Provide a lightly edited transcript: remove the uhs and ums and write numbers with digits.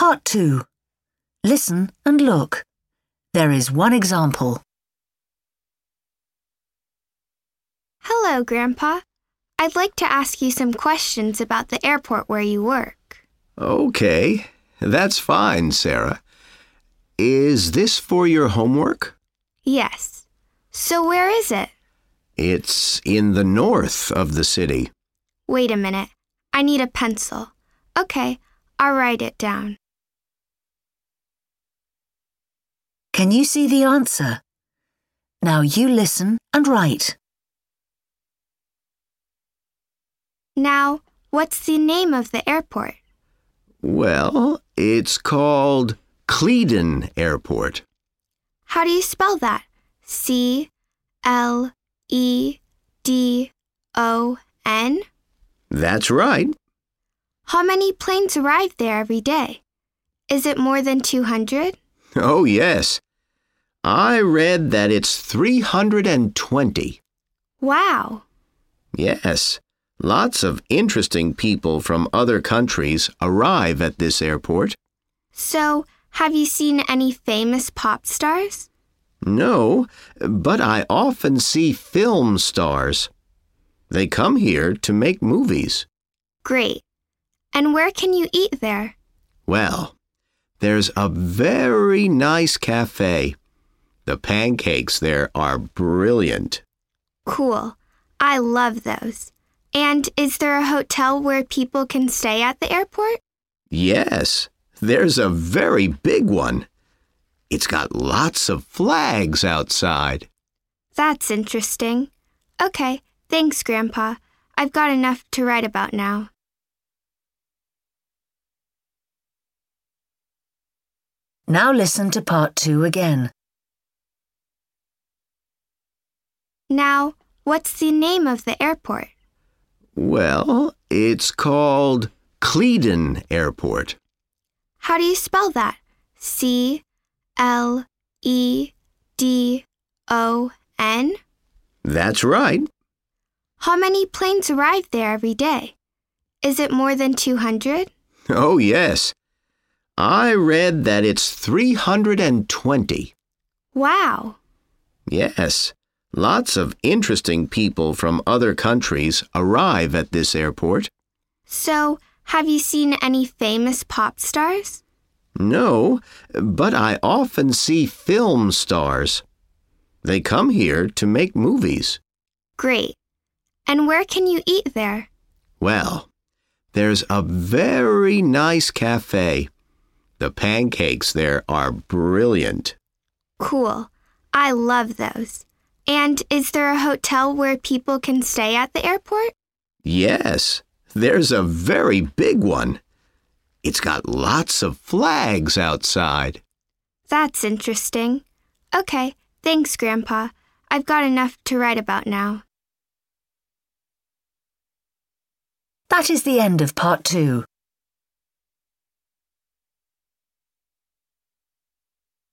Part 2. Listen and look. There is one example. Hello, Grandpa. I'd like to ask you some questions about the airport where you work. Okay, that's fine, Sarah. Is this for your homework? Yes. So where is it? It's in the north of the city. Wait a minute. I need a pencil. Okay, I'll write it down. Can you see the answer? Now you listen and write. Now, what's the name of the airport? Well, it's called Cleedon Airport. How do you spell that? C-L-E-D-O-N? That's right. How many planes arrive there every day? Is it more than 200? Oh, yes. I read that it's 320. Wow. Yes. Lots of interesting people from other countries arrive at this airport. So, have you seen any famous pop stars? No, but I often see film stars. They come here to make movies. Great. And where can you eat there? Well, there's a very nice cafe. The pancakes there are brilliant. Cool. I love those. And is there a hotel where people can stay at the airport? Yes, there's a very big one. It's got lots of flags outside. That's interesting. Okay, thanks, Grandpa. I've got enough to write about now. Now listen to part 2 again. Now, what's the name of the airport? Well, it's called Cleedon Airport. How do you spell that? C-L-E-D-O-N? That's right. How many planes arrive there every day? Is it more than 200? Oh, yes. I read that it's 320. Wow. Yes. Lots of interesting people from other countries arrive at this airport. So, have you seen any famous pop stars? No, but I often see film stars. They come here to make movies. Great. And where can you eat there? Well, there's a very nice cafe. The pancakes there are brilliant. Cool. I love those. And is there a hotel where people can stay at the airport? Yes, there's a very big one. It's got lots of flags outside. That's interesting. Okay, thanks, Grandpa. I've got enough to write about now. That is the end of part 2.